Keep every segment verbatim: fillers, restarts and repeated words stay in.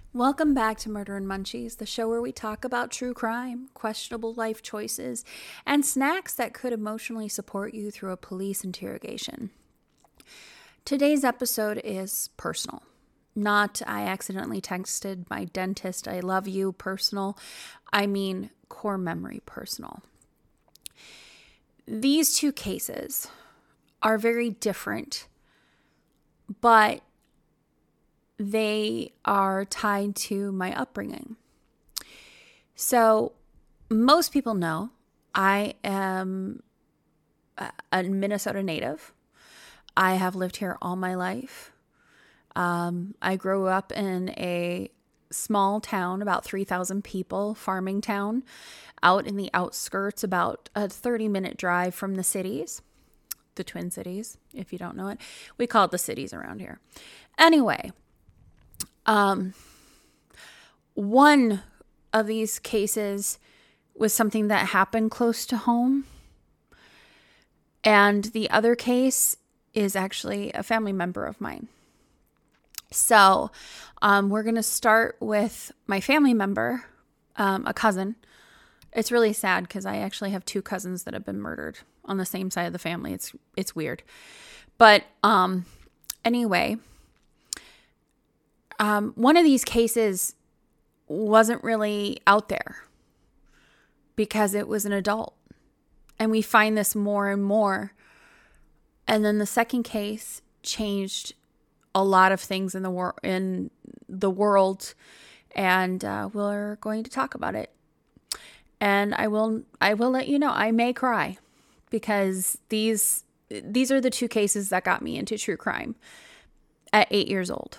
Welcome back to Murder and Munchies, the show where we talk about true crime, questionable life choices, and snacks that could emotionally support you through a police interrogation. Today's episode is personal. Not I accidentally texted my dentist I love you personal. I mean core memory personal. These two cases are very different, but they are tied to my upbringing. So most people know I am a Minnesota native. I have lived here all my life. Um, I grew up in a small town, about three thousand people, farming town, out in the outskirts, about a thirty minute drive from the cities, the Twin Cities, if you don't know it. We call it the cities around here. Anyway, um, one of these cases was something that happened close to home. And the other case is actually a family member of mine. So um, we're going to start with my family member, um, a cousin. It's really sad because I actually have two cousins that have been murdered on the same side of the family. It's it's weird. But um, anyway, um, one of these cases wasn't really out there because it was an adult. And we find this more and more. And then the second case changed a lot of things in the wor- in the world, and uh, we're going to talk about it. And I will I will let you know I may cry because these these are the two cases that got me into true crime at eight years old.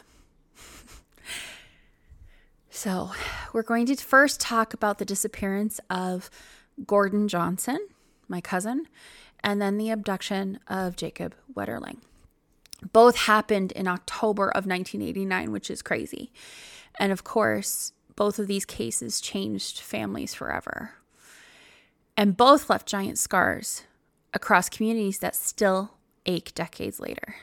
So we're going to first talk about the disappearance of Gordon Johnson, my cousin, and then the abduction of Jacob Wetterling. Both happened in October of nineteen eighty-nine, which is crazy. And of course, both of these cases changed families forever. And both left giant scars across communities that still ache decades later.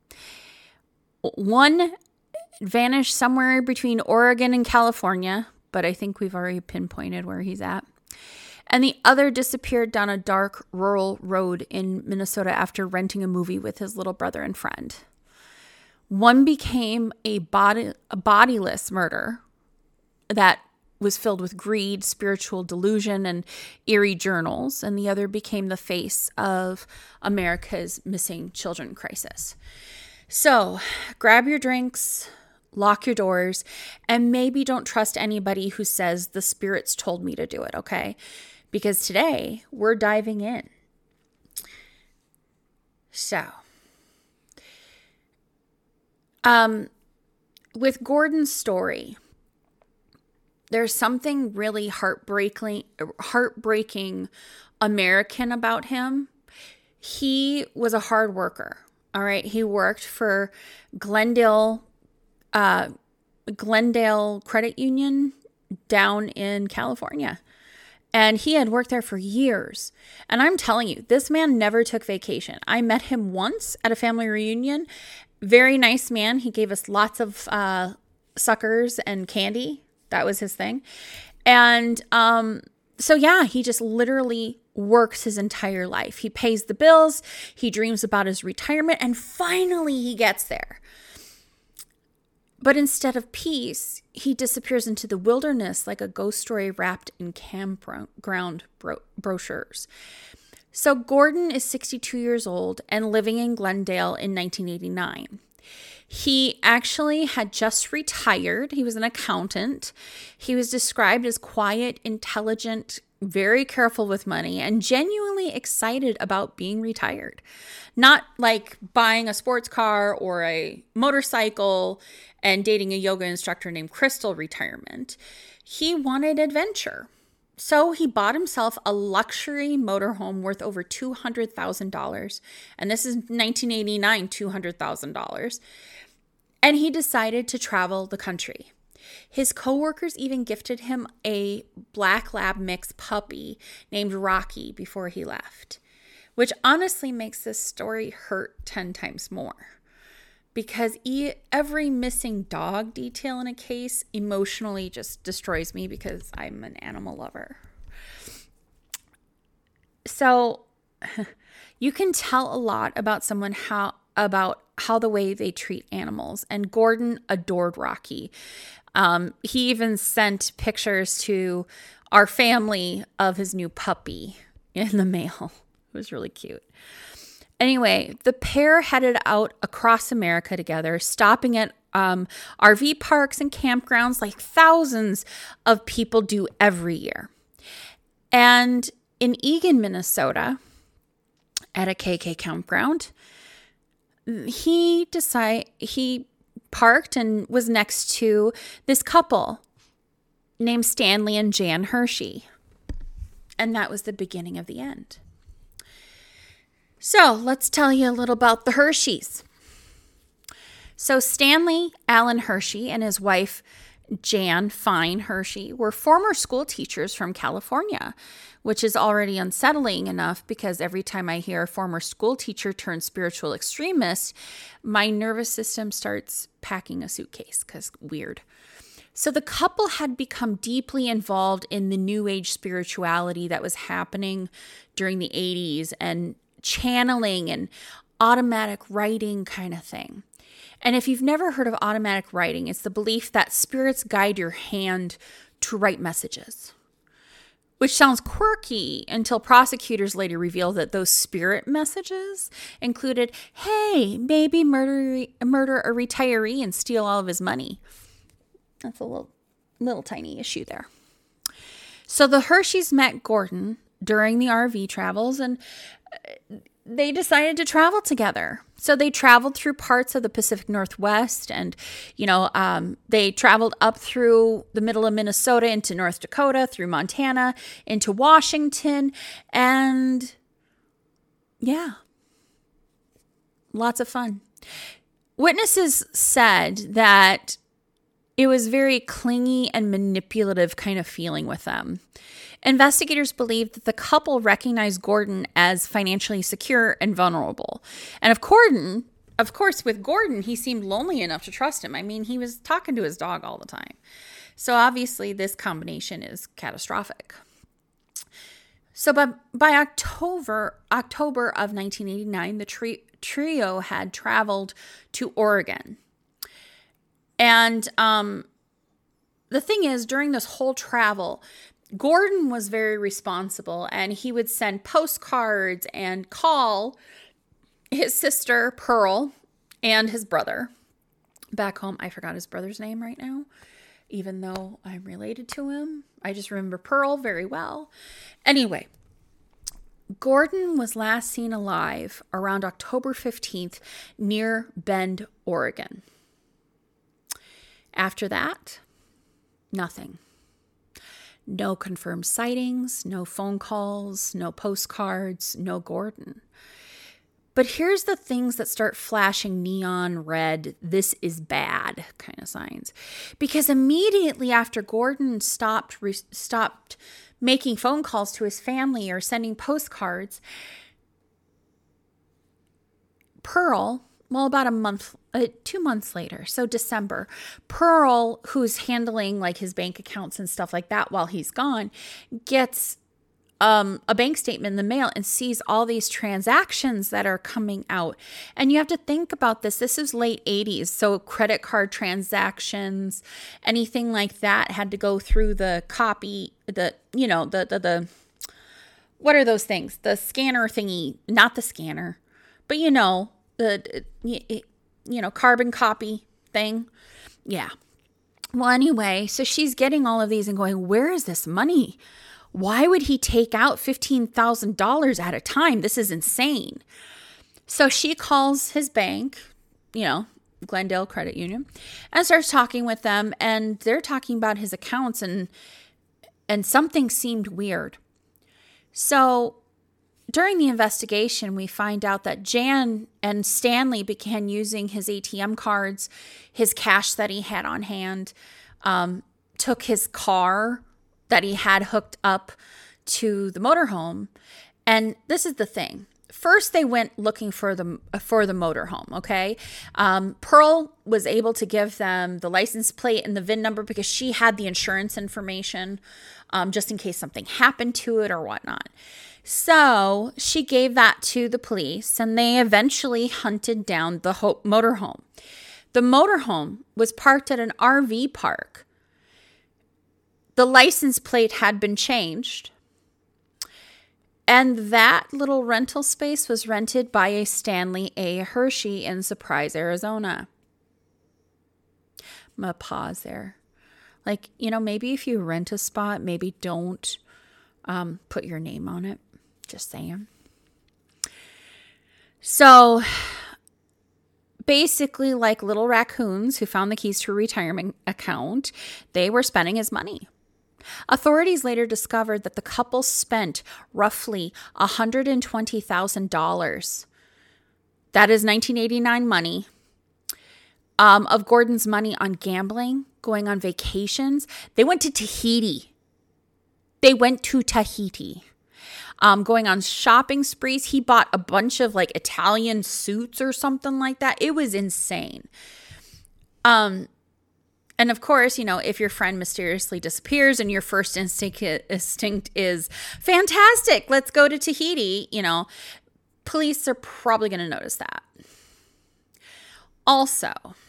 One vanished somewhere between Oregon and California, but I think we've already pinpointed where he's at. And the other disappeared down a dark rural road in Minnesota after renting a movie with his little brother and friend. One became a, body, a bodiless murder that was filled with greed, spiritual delusion, and eerie journals. And the other became the face of America's missing children crisis. So grab your drinks, lock your doors, and maybe don't trust anybody who says the spirits told me to do it, okay? Because today we're diving in. So, um, with Gordon's story, there's something really heartbreaking, heartbreaking American about him. He was a hard worker. All right, he worked for Glendale, uh, Glendale Credit Union down in California. And he had worked there for years. And I'm telling you, this man never took vacation. I met him once at a family reunion. Very nice man. He gave us lots of uh, suckers and candy. That was his thing. And um, so, yeah, he just literally works his entire life. He pays the bills. He dreams about his retirement. And finally, he gets there. But instead of peace, he disappears into the wilderness like a ghost story wrapped in campground bro- brochures. So Gordon is sixty-two years old and living in Glendale in nineteen eighty-nine. He actually had just retired. He was an accountant. He was described as quiet, intelligent, very careful with money, and genuinely excited about being retired. Not like buying a sports car or a motorcycle and dating a yoga instructor named Crystal retirement. He wanted adventure. So he bought himself a luxury motorhome worth over two hundred thousand dollars. And this is nineteen eighty-nine, two hundred thousand dollars. And he decided to travel the country. His coworkers even gifted him a black lab mix puppy named Rocky before he left, which honestly makes this story hurt ten times more. because e- every missing dog detail in a case emotionally just destroys me because I'm an animal lover. So you can tell a lot about someone how about how the way they treat animals. And Gordon adored Rocky. Um, he even sent pictures to our family of his new puppy in the mail. It was really cute. Anyway, the pair headed out across America together, stopping at um, R V parks and campgrounds like thousands of people do every year. And in Eagan, Minnesota, at a K K campground, he decided he parked and was next to this couple named Stanley and Jan Hershey. And that was the beginning of the end. So let's tell you a little about the Hersheys. So Stanley Allen Hershey and his wife, Jan Fine Hershey, were former school teachers from California, which is already unsettling enough because every time I hear a former school teacher turn spiritual extremist, my nervous system starts packing a suitcase because weird. So the couple had become deeply involved in the New Age spirituality that was happening during the eighties and channeling and automatic writing kind of thing. And if you've never heard of automatic writing, it's the belief that spirits guide your hand to write messages, which sounds quirky until prosecutors later reveal that those spirit messages included, hey, maybe murder, murder a retiree and steal all of his money. That's a little, little tiny issue there. So the Hersheys met Gordon during the R V travels, and they decided to travel together. So they traveled through parts of the Pacific Northwest, and, you know, um, they traveled up through the middle of Minnesota into North Dakota, through Montana, into Washington, and yeah, lots of fun. Witnesses said that it was very clingy and manipulative kind of feeling with them. Investigators believed that the couple recognized Gordon as financially secure and vulnerable. And of Gordon, of course, with Gordon, he seemed lonely enough to trust him. I mean, he was talking to his dog all the time. So obviously this combination is catastrophic. So by, by October, October of nineteen eighty-nine, the tri- trio had traveled to Oregon. And um, the thing is, during this whole travel, Gordon was very responsible, and he would send postcards and call his sister, Pearl, and his brother back home. I forgot his brother's name right now, even though I'm related to him. I just remember Pearl very well. Anyway, Gordon was last seen alive around October fifteenth near Bend, Oregon. After that, nothing. No confirmed sightings, no phone calls, no postcards, no Gordon. But here's the things that start flashing neon red, this is bad kind of signs. Because immediately after Gordon stopped re- stopped making phone calls to his family or sending postcards, Pearl, well, about a month, uh, two months later, so December, Pearl, who's handling like his bank accounts and stuff like that while he's gone, gets um, a bank statement in the mail and sees all these transactions that are coming out. And you have to think about this. This is late eighties. So credit card transactions, anything like that had to go through the copy, the, you know, the, the, the, what are those things? The scanner thingy, not the scanner, but you know, the, you know, carbon copy thing. Yeah. Well, anyway, so she's getting all of these and going, where is this money? Why would he take out fifteen thousand dollars at a time? This is insane. So she calls his bank, you know, Glendale Credit Union, and starts talking with them, and they're talking about his accounts, and and something seemed weird. So during the investigation, we find out that Jan and Stanley began using his A T M cards, his cash that he had on hand, um, took his car that he had hooked up to the motorhome. And this is the thing. first they went looking for the for the motorhome, okay? Um, Pearl was able to give them the license plate and the V I N number because she had the insurance information, um, just in case something happened to it or whatnot. So she gave that to the police, and they eventually hunted down the ho- motorhome. The motorhome was parked at an R V park. The license plate had been changed. And that little rental space was rented by a Stanley A. Hershey in Surprise, Arizona. I'm going to pause there. Like, you know, maybe if you rent a spot, maybe don't um, put your name on it. Just saying. So, basically, like little raccoons who found the keys to a retirement account, they were spending his money. Authorities later discovered that the couple spent roughly one hundred twenty thousand dollars. That is nineteen eighty-nine money. Um, of Gordon's money on gambling, going on vacations. They went to Tahiti. They went to Tahiti. Um, going on shopping sprees. He bought a bunch of like Italian suits or something like that. It was insane. Um, and of course, you know, if your friend mysteriously disappears and your first instinct, instinct is fantastic, let's go to Tahiti, you know, police are probably going to notice that. Also,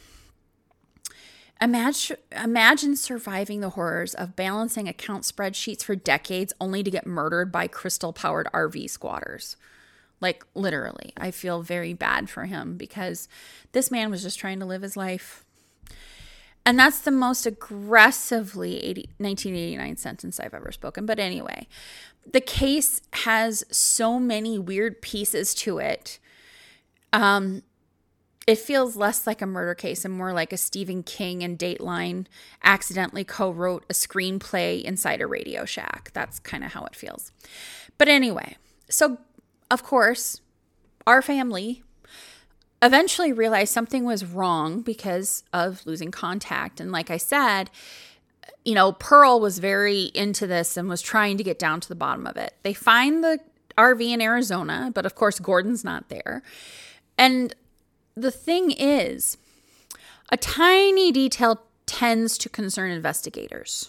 Imagine, imagine surviving the horrors of balancing account spreadsheets for decades only to get murdered by crystal-powered R V squatters. Like, literally. I feel very bad for him because this man was just trying to live his life. And that's the most aggressively eighty, nineteen eighty-nine sentence I've ever spoken. But anyway, the case has so many weird pieces to it. Um... It feels less like a murder case and more like a Stephen King and Dateline accidentally co-wrote a screenplay inside a Radio Shack. That's kind of how it feels. But anyway, so of course, our family eventually realized something was wrong because of losing contact. And like I said, you know, Pearl was very into this and was trying to get down to the bottom of it. They find the R V in Arizona, but of course, Gordon's not there. And the thing is, a tiny detail tends to concern investigators.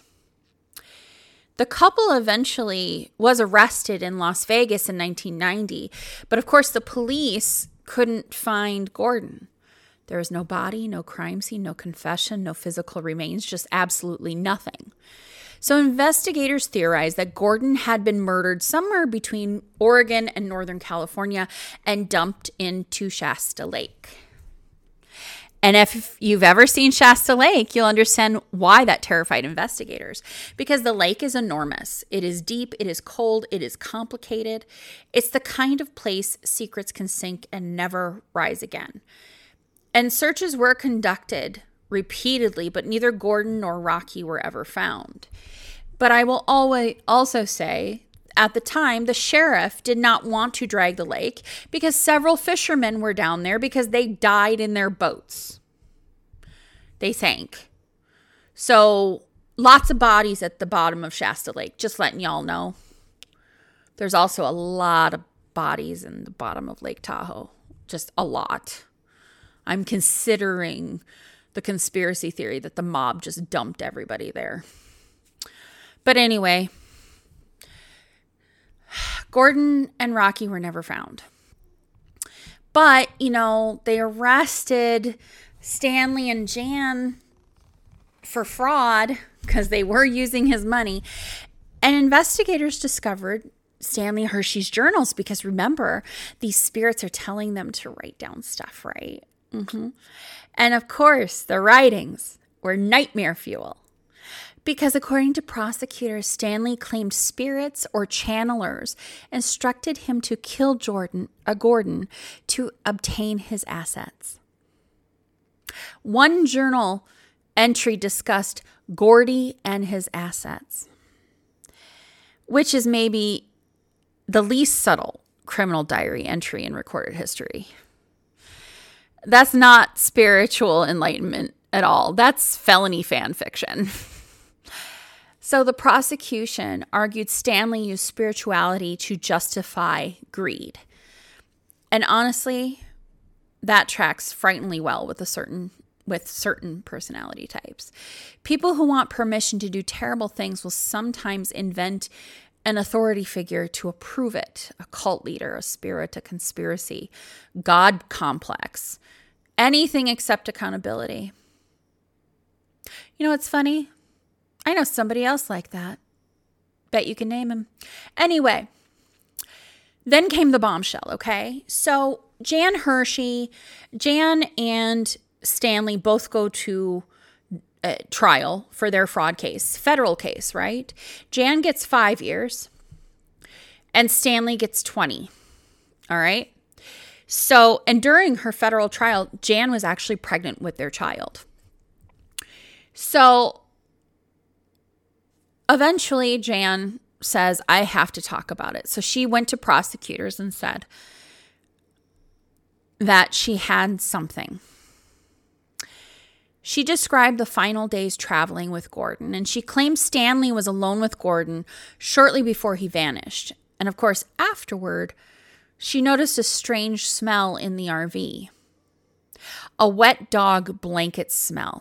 The couple eventually was arrested in Las Vegas in nineteen ninety, but of course the police couldn't find Gordon. There was no body, no crime scene, no confession, no physical remains, just absolutely nothing. So investigators theorized that Gordon had been murdered somewhere between Oregon and Northern California and dumped into Shasta Lake. And if you've ever seen Shasta Lake, you'll understand why that terrified investigators. Because the lake is enormous. It is deep, it is cold, it is complicated. It's the kind of place secrets can sink and never rise again. And searches were conducted repeatedly, but neither Gordon nor Rocky were ever found. But I will always also say, at the time, the sheriff did not want to drag the lake because several fishermen were down there because they died in their boats. They sank. So lots of bodies at the bottom of Shasta Lake, just letting y'all know. There's also a lot of bodies in the bottom of Lake Tahoe, just a lot. I'm considering the conspiracy theory that the mob just dumped everybody there. But anyway, Gordon and Rocky were never found. But, you know, they arrested Stanley and Jan for fraud because they were using his money. And investigators discovered Stanley Hershey's journals because, remember, these spirits are telling them to write down stuff, right? Mm-hmm. And of course, the writings were nightmare fuel. Because according to prosecutors, Stanley claimed spirits or channelers instructed him to kill Jordan, uh, Gordon to obtain his assets. One journal entry discussed Gordy and his assets, which is maybe the least subtle criminal diary entry in recorded history. That's not spiritual enlightenment at all. That's felony fan fiction. So the prosecution argued Stanley used spirituality to justify greed. And honestly, that tracks frighteningly well with a certain with certain personality types. People who want permission to do terrible things will sometimes invent an authority figure to approve it. A cult leader, a spirit, a conspiracy, God complex. Anything except accountability. You know what's funny? I know somebody else like that. Bet you can name him. Anyway, then came the bombshell, okay? So Jan Hershey, Jan and Stanley both go to uh, trial for their fraud case, federal case, right? Jan gets five years and Stanley gets twenty, all right? So, and during her federal trial, Jan was actually pregnant with their child. So eventually Jan says, I have to talk about it. So she went to prosecutors and said that she had something. She described the final days traveling with Gordon, and she claimed Stanley was alone with Gordon shortly before he vanished. And of course, afterward, she noticed a strange smell in the R V. A wet dog blanket smell.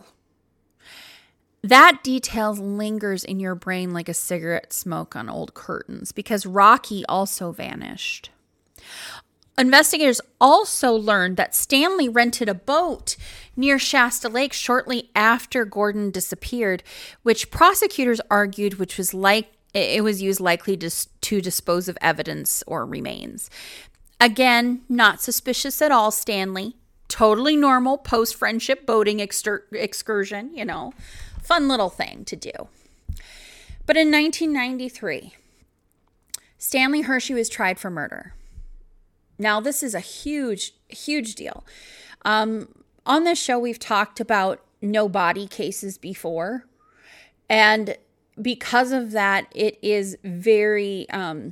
That detail lingers in your brain like a cigarette smoke on old curtains because Rocky also vanished. Investigators also learned that Stanley rented a boat near Shasta Lake shortly after Gordon disappeared, which prosecutors argued which was like it was used likely to, to dispose of evidence or remains. Again, not suspicious at all, Stanley. Totally normal post-friendship boating exter- excursion, you know. Fun little thing to do. But in nineteen ninety-three, Stanley Hershey was tried for murder. Now, this is a huge, huge deal. Um, on this show, we've talked about no body cases before. And because of that, it is very, um,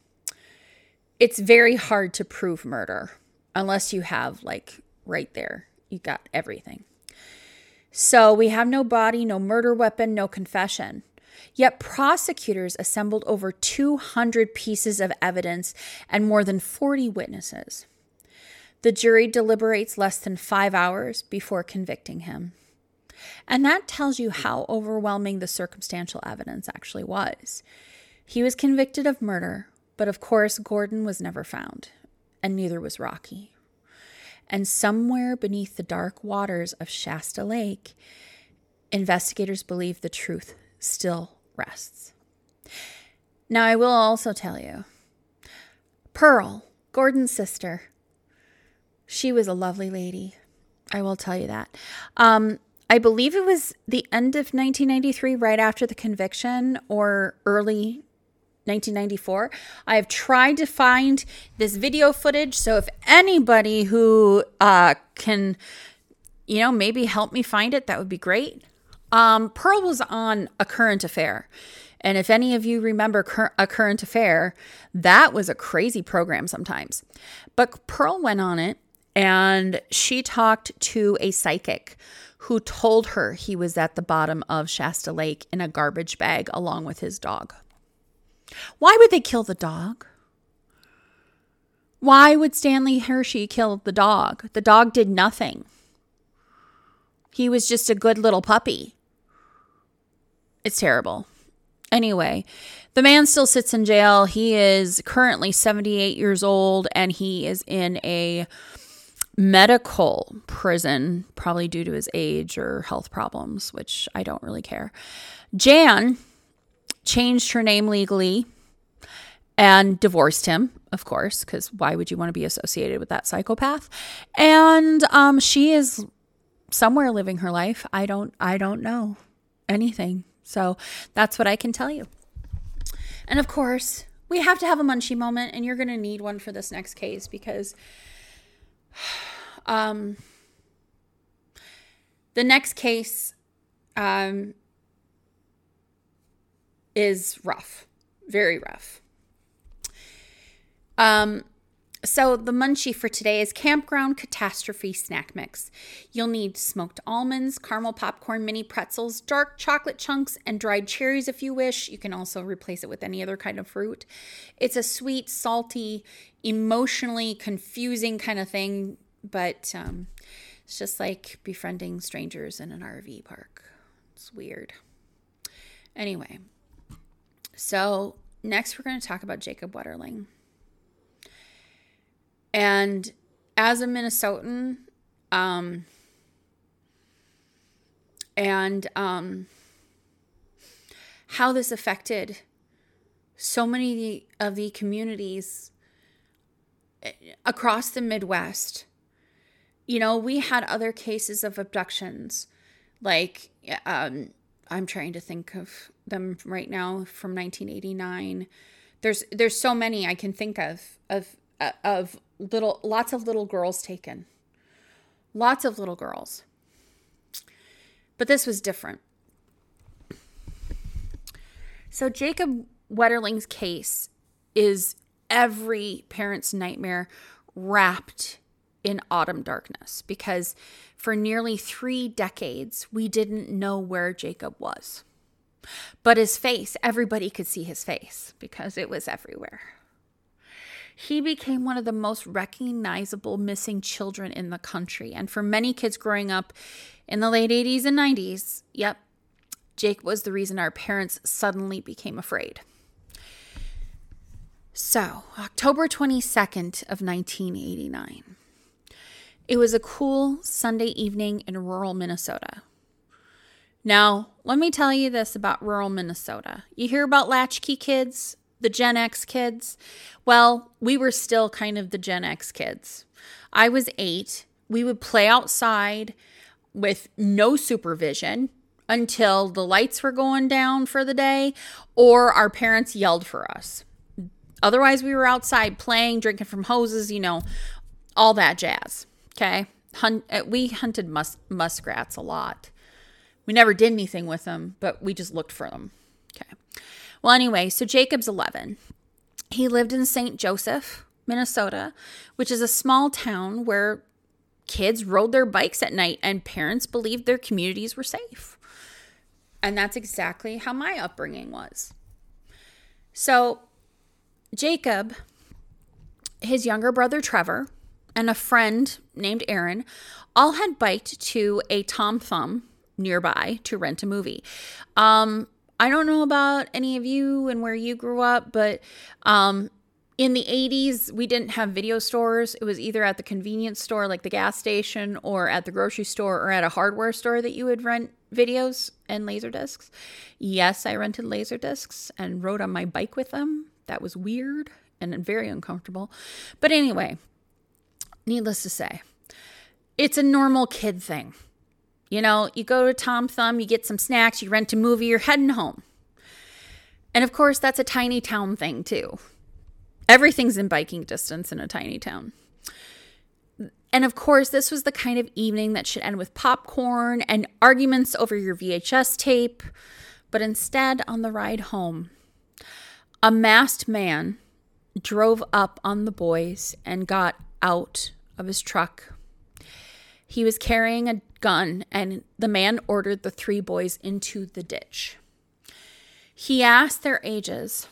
it's very hard to prove murder unless you have, like, right there, you got everything. So we have no body, no murder weapon, no confession. Yet prosecutors assembled over two hundred pieces of evidence and more than forty witnesses. The jury deliberates less than five hours before convicting him. And that tells you how overwhelming the circumstantial evidence actually was. He was convicted of murder, but of course Gordon was never found, and neither was Rocky. And somewhere beneath the dark waters of Shasta Lake, investigators believe the truth still rests. Now, I will also tell you, Pearl, Gordon's sister, she was a lovely lady. I will tell you that. Um, I believe it was the end of nineteen ninety-three, right after the conviction, or early nineteen ninety-four. I have tried to find this video footage. So if anybody who uh, can, you know, maybe help me find it, that would be great. Um, Pearl was on A Current Affair. And if any of you remember cur- A Current Affair, that was a crazy program sometimes. But Pearl went on it and she talked to a psychic who told her he was at the bottom of Shasta Lake in a garbage bag along with his dog. Why would they kill the dog? Why would Stanley Hershey kill the dog? The dog did nothing. He was just a good little puppy. It's terrible. Anyway, the man still sits in jail. He is currently seventy-eight years old, and he is in a medical prison, probably due to his age or health problems, which I don't really care. Jan changed her name legally and divorced him, of course, because why would you want to be associated with that psychopath? And um, she is somewhere living her life. I don't, I don't know anything. So that's what I can tell you. And of course, we have to have a munchie moment, and you're going to need one for this next case because um, the next case um, is rough, very rough. Um, So the munchie for today is Campground Catastrophe Snack Mix. You'll need smoked almonds, caramel popcorn, mini pretzels, dark chocolate chunks, and dried cherries if you wish. You can also replace it with any other kind of fruit. It's a sweet, salty, emotionally confusing kind of thing, but um, it's just like befriending strangers in an R V park. It's weird. Anyway, so next we're going to talk about Jacob Wetterling. And as a Minnesotan, um, and um, how this affected so many of the communities across the Midwest. You know, we had other cases of abductions, like, um, I'm trying to think of them right now from nineteen eighty-nine. There's there's so many I can think of of of little lots of little girls taken. Lots of little girls. But this was different. So Jacob Wetterling's case is every parent's nightmare wrapped in autumn darkness, because for nearly three decades, we didn't know where Jacob was. But his face, everybody could see his face because it was everywhere. He became one of the most recognizable missing children in the country. And for many kids growing up in the late eighties and nineties, yep, Jake was the reason our parents suddenly became afraid. So, October twenty-second of nineteen eighty-nine. It was a cool Sunday evening in rural Minnesota. Now, let me tell you this about rural Minnesota. You hear about latchkey kids, the Gen X kids? Well, we were still kind of the Gen X kids. I was eight. We would play outside with no supervision until the lights were going down for the day or our parents yelled for us. Otherwise, we were outside playing, drinking from hoses, you know, all that jazz. Okay? Hunt, we hunted mus- muskrats a lot. We never did anything with them, but we just looked for them. Okay. Well, anyway, so Jacob's eleven. He lived in Saint Joseph, Minnesota, which is a small town where kids rode their bikes at night and parents believed their communities were safe. And that's exactly how my upbringing was. So Jacob, his younger brother Trevor, and a friend named Aaron all had biked to a Tom Thumb nearby to rent a movie. Um, I don't know about any of you and where you grew up, but um, in the eighties, we didn't have video stores. It was either at the convenience store, like the gas station, or at the grocery store, or at a hardware store that you would rent videos and laser discs. Yes, I rented laser discs and rode on my bike with them. That was weird and very uncomfortable. But anyway, needless to say, it's a normal kid thing. You know, you go to Tom Thumb, you get some snacks, you rent a movie, you're heading home. And of course, that's a tiny town thing too. Everything's in biking distance in a tiny town. And of course, this was the kind of evening that should end with popcorn and arguments over your V H S tape. But instead, on the ride home, a masked man drove up on the boys and got out of his truck. He was carrying a gun, and the man ordered the three boys into the ditch. He asked their ages.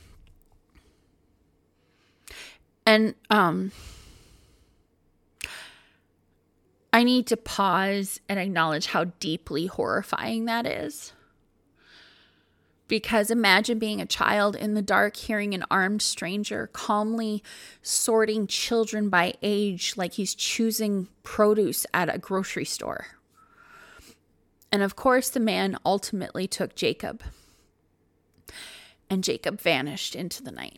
And um, I need to pause and acknowledge how deeply horrifying that is. Because imagine being a child in the dark, hearing an armed stranger calmly sorting children by age like he's choosing produce at a grocery store. And of course, the man ultimately took Jacob. And Jacob vanished into the night.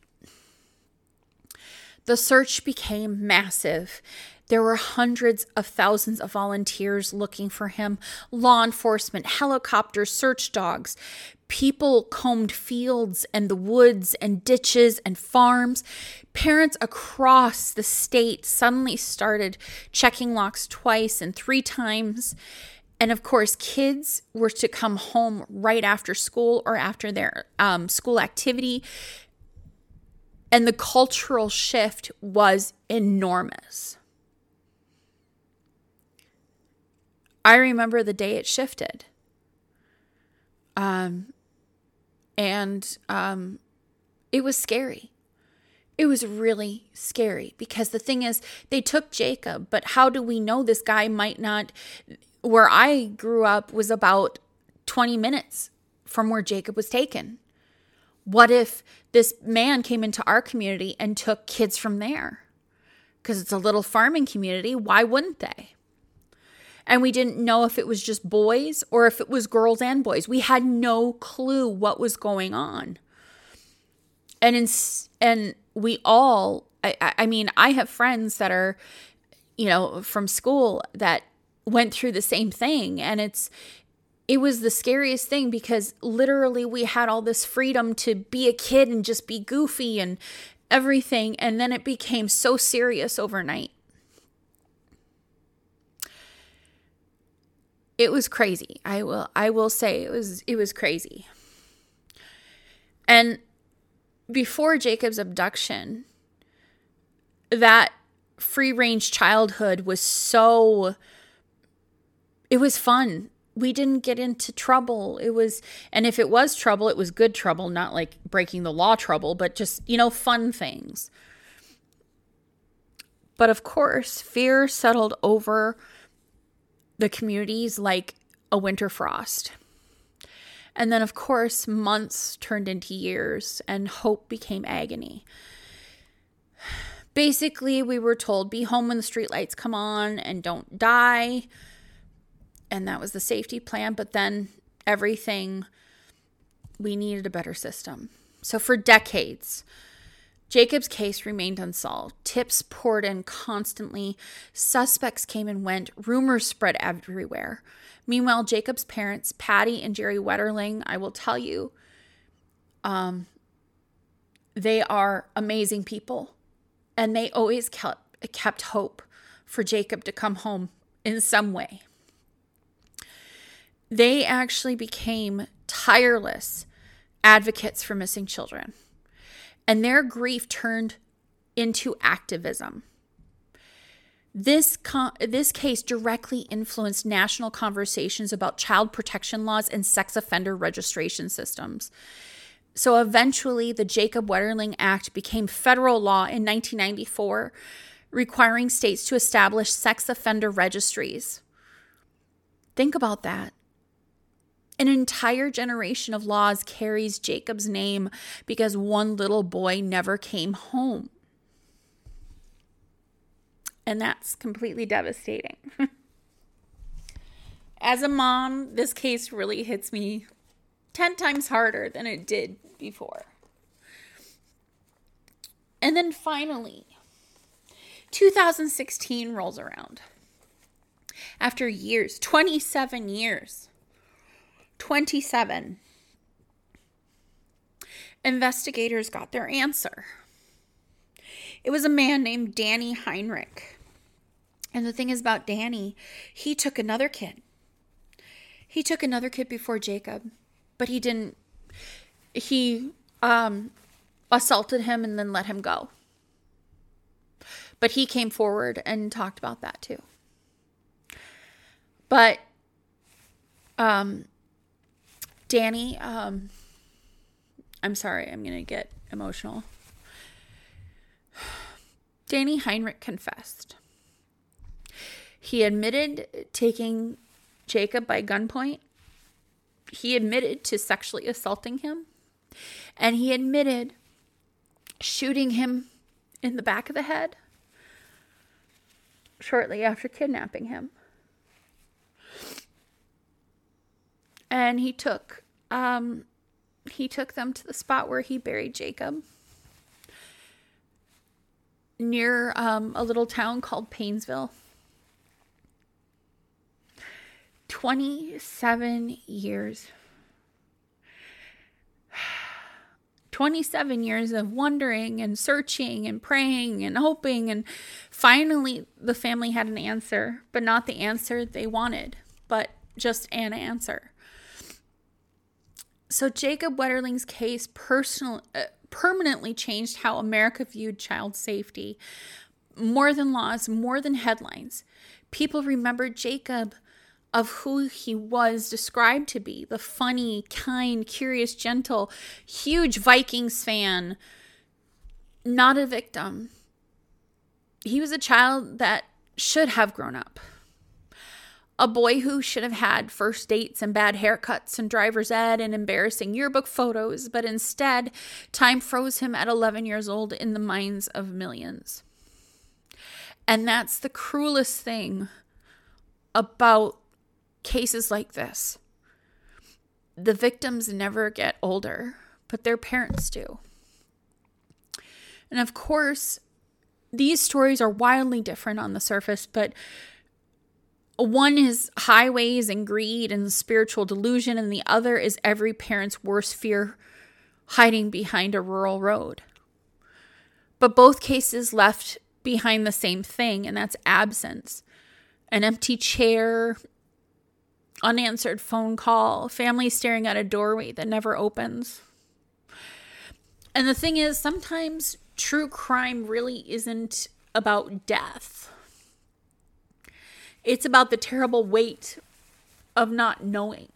The search became massive. There were hundreds of thousands of volunteers looking for him. Law enforcement, helicopters, search dogs. People combed fields and the woods and ditches and farms. Parents across the state suddenly started checking locks twice and three times. And of course, kids were to come home right after school or after their um, school activity. And the cultural shift was enormous. I remember the day it shifted. Um, and um, it was scary. It was really scary because the thing is, they took Jacob, but how do we know this guy might not, where I grew up was about twenty minutes from where Jacob was taken. What if this man came into our community and took kids from there? Because it's a little farming community. Why wouldn't they? And we didn't know if it was just boys or if it was girls and boys. We had no clue what was going on. And in, and we all, I, I mean, I have friends that are, you know, from school that went through the same thing. And it's, it was the scariest thing because literally we had all this freedom to be a kid and just be goofy and everything. And then it became so serious overnight. It was crazy. I will, I will say it was, it was crazy. And before Jacob's abduction, that free-range childhood was so, it was fun. We didn't get into trouble. It was, and if it was trouble, it was good trouble, not like breaking the law trouble, but just, you know, fun things. But of course, fear settled over the communities like a winter frost. And then, of course, months turned into years and hope became agony. Basically, we were told, be home when the streetlights come on and don't die. And that was the safety plan. But then everything, we needed a better system. So for decades, Jacob's case remained unsolved. Tips poured in constantly. Suspects came and went. Rumors spread everywhere. Meanwhile, Jacob's parents, Patty and Jerry Wetterling, I will tell you, um, they are amazing people. And they always kept, kept hope for Jacob to come home in some way. They actually became tireless advocates for missing children. And their grief turned into activism. This con- this case directly influenced national conversations about child protection laws and sex offender registration systems. So eventually, the Jacob Wetterling Act became federal law in nineteen ninety-four, requiring states to establish sex offender registries. Think about that. An entire generation of laws carries Jacob's name because one little boy never came home. And that's completely devastating. As a mom, this case really hits me ten times harder than it did before. And then finally, two thousand sixteen rolls around. After years, twenty-seven years, twenty-seven, investigators got their answer. It was a man named Danny Heinrich. And the thing is about Danny, he took another kid. He took another kid before Jacob, but he didn't, he um, assaulted him and then let him go. But he came forward and talked about that too. But um, Danny, um, I'm sorry, I'm going to get emotional. Danny Heinrich confessed. He admitted taking Jacob by gunpoint. He admitted to sexually assaulting him. And he admitted shooting him in the back of the head shortly after kidnapping him. And he took um, he took them to the spot where he buried Jacob, near um, a little town called Painesville. twenty-seven years. twenty-seven years of wondering and searching and praying and hoping. And finally, the family had an answer, but not the answer they wanted, but just an answer. So Jacob Wetterling's case personal, uh, permanently changed how America viewed child safety. More than laws, more than headlines. People remembered Jacob of who he was described to be. The funny, kind, curious, gentle, huge Vikings fan. Not a victim. He was a child that should have grown up. A boy who should have had first dates and bad haircuts and driver's ed and embarrassing yearbook photos, but instead, time froze him at eleven years old in the minds of millions. And that's the cruelest thing about cases like this. The victims never get older, but their parents do. And of course, these stories are wildly different on the surface, but one is highways and greed and spiritual delusion, and the other is every parent's worst fear hiding behind a rural road. But both cases left behind the same thing, and that's absence. An empty chair, unanswered phone call, family staring at a doorway that never opens. And the thing is, sometimes true crime really isn't about death. It's about the terrible weight of not knowing.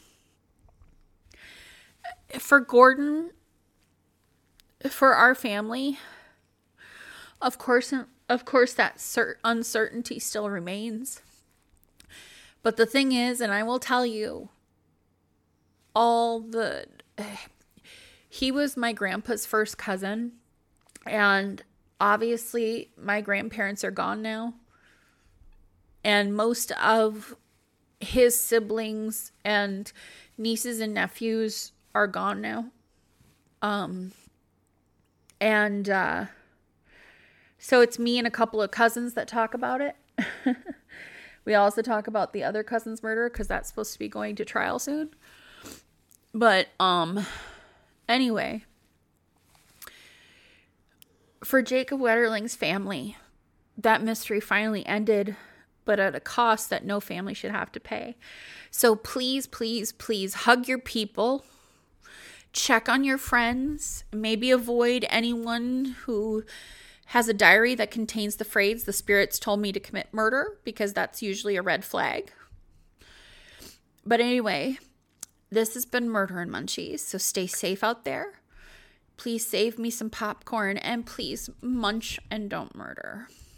For Gordon, for our family, of course, of course, that cert- uncertainty still remains. But the thing is, and I will tell you, all the, he was my grandpa's first cousin, and obviously my grandparents are gone now. And most of his siblings and nieces and nephews are gone now. Um, and uh, so it's me and a couple of cousins that talk about it. We also talk about the other cousin's murder because that's supposed to be going to trial soon. But um, anyway, for Jacob Wetterling's family, that mystery finally ended, but at a cost that no family should have to pay. So please, please, please hug your people. Check on your friends. Maybe avoid anyone who has a diary that contains the phrase, "the spirits told me to commit murder," because that's usually a red flag. But anyway, this has been Murder and Munchies, so stay safe out there. Please save me some popcorn, and please munch and don't murder.